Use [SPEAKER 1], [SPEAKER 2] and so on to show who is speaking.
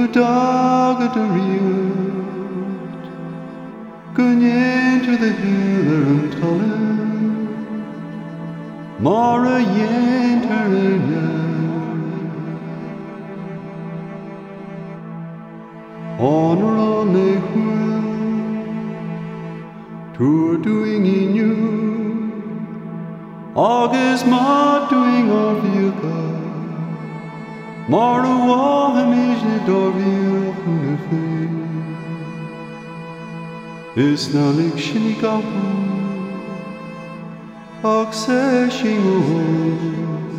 [SPEAKER 1] dag de riut, gunjen to the hill and tullen, mara yenter honor on the hill, to doing in you, August ma doing our vilka. Mara wahem is the dorvil hunefe. Is na lik shinikapu, akse shingo.